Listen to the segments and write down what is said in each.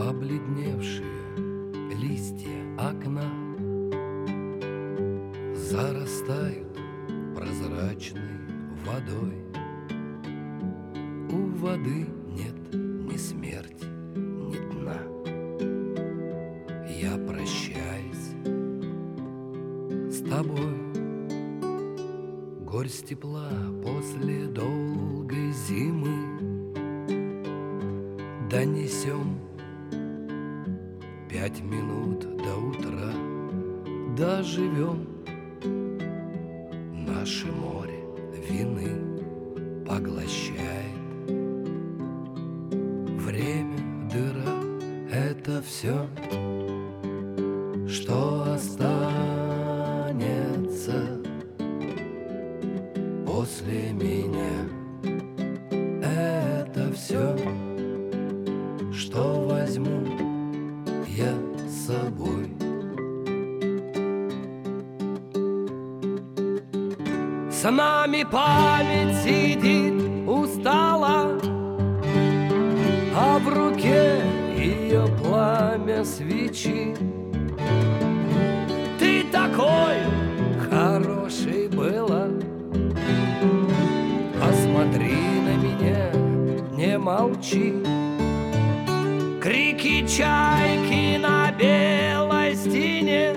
Побледневшие листья окна зарастают прозрачной водой. У воды нет ни смерти, ни дна. Я прощаюсь с тобой. Горсть тепла после долгой зимы. Донесем 5 минут до утра. Доживем. Наше море вины поглощает. Время, дыра — это все, что останется после меня. Это все, что возьму я с собой. С нами память сидит устала, а в руке ее пламя свечи. Ты такой хороший была, посмотри на меня, не молчи. Крики чайки на белой стене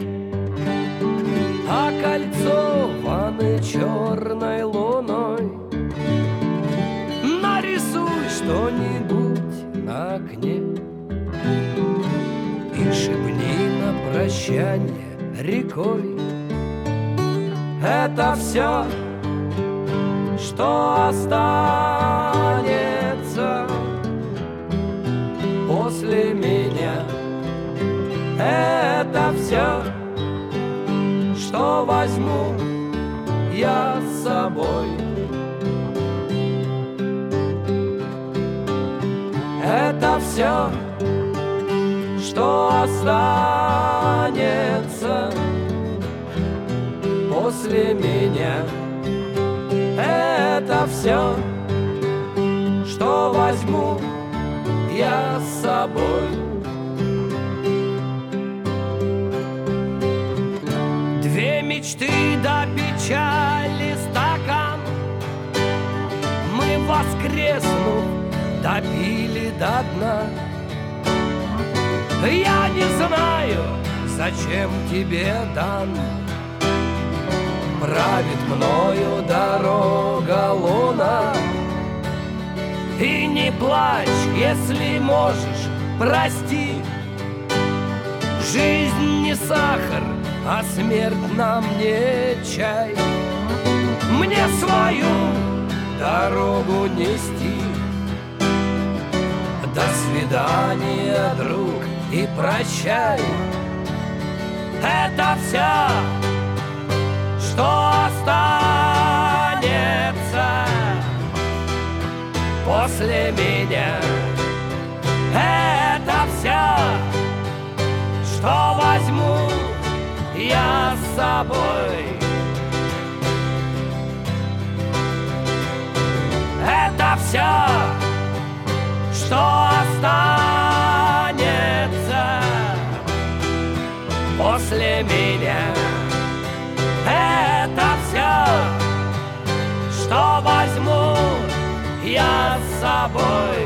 окольцованы черной луной. Нарисуй что-нибудь на окне и шепни на прощанье рекой. Это все, что останется после меня. Это все, что возьму я с собой. Это все, что останется после меня. Это все, что возьму я с собой. Две мечты до печали стакан мы, воскреснув, допили до дна. Я не знаю, зачем тебе дан. Правит мною дорога луна. И не плачь, если можешь, прости. Жизнь не сахар, а смерть нам не чай. Мне свою дорогу нести. До свидания, друг, и прощай. Это все, что останется после меня. Это все, что возьму я с собой. Это все, что останется после меня. Это все, что возьму я с собой.